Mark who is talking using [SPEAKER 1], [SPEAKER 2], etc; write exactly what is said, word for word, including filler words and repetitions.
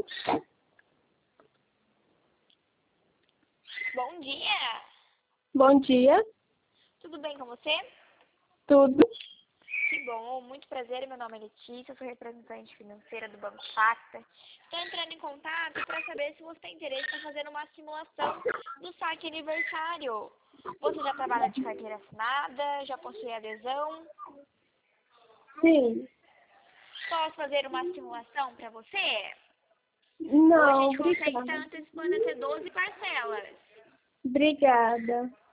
[SPEAKER 1] Bom dia!
[SPEAKER 2] Bom dia.
[SPEAKER 1] Tudo bem com você?
[SPEAKER 2] Tudo.
[SPEAKER 1] Que bom, muito prazer, meu nome é Letícia, sou representante financeira do Banco Pacta. Estou entrando em contato para saber se você tem interesse em fazer uma simulação do saque aniversário. Você já trabalha de carteira assinada? Já possui adesão?
[SPEAKER 2] Sim.
[SPEAKER 1] Posso fazer uma simulação para você? Ou a
[SPEAKER 2] Não,
[SPEAKER 1] gente consegue estar
[SPEAKER 2] obrigada.
[SPEAKER 1] antecipando até doze parcelas.
[SPEAKER 2] Obrigada.